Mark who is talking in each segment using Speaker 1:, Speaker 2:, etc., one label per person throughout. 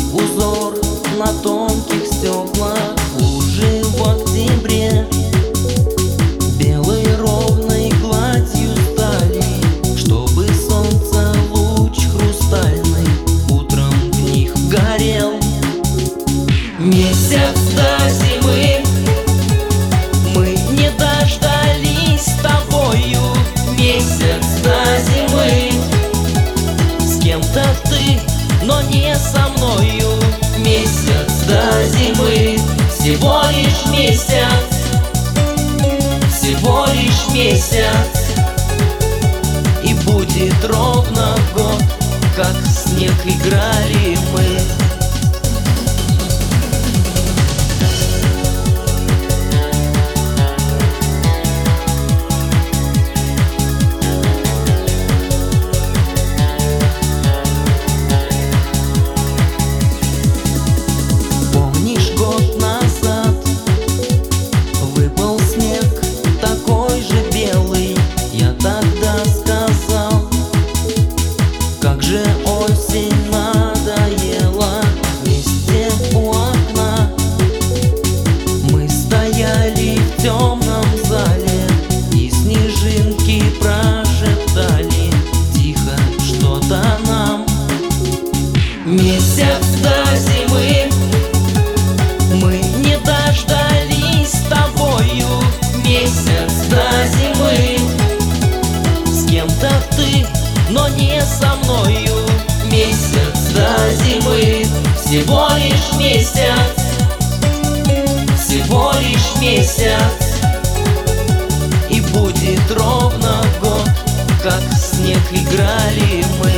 Speaker 1: узор на тонких стеклах лужи в октябре белой ровной гладью стали, чтобы солнце луч хрустальный утром в них горел. Месяц до зимы мы не дождались с тобою. Месяц до зимы с кем-то ты, но не со мною. Месяц до зимы всего лишь месяц, всего лишь месяц. И будет ровно год, как в снег играли мы. В темном зале и снежинки прошептали тихо что-то нам. Месяц до зимы мы не дождались с тобою. Месяц до зимы с кем-то ты, но не со мною. Месяц до зимы всего лишь месяц, всего лишь месяц. И будет ровно год, как в снег играли мы.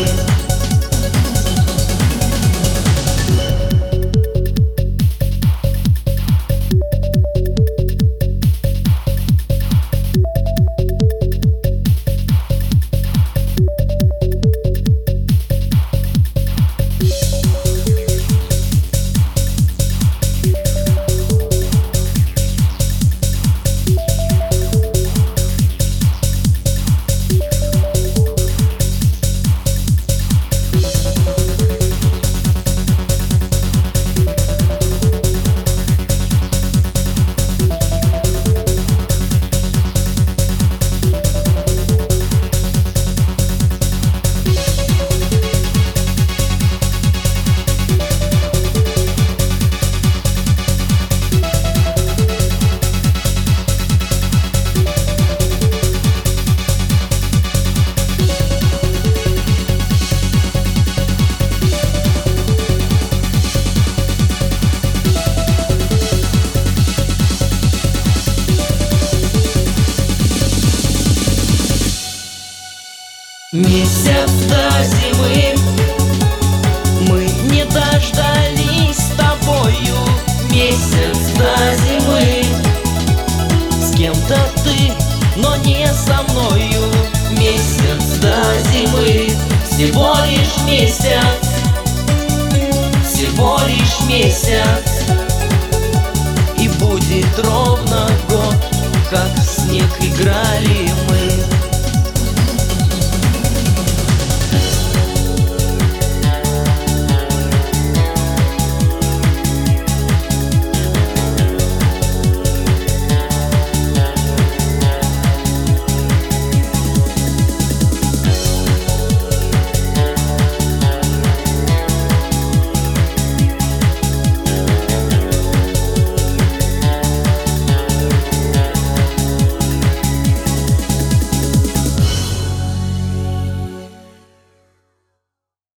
Speaker 1: Месяц до зимы мы не дождались с тобою. Месяц до зимы с кем-то ты, но не со мною. Месяц до зимы всего лишь месяц, всего лишь месяц. И будет ровно год, как в снег играли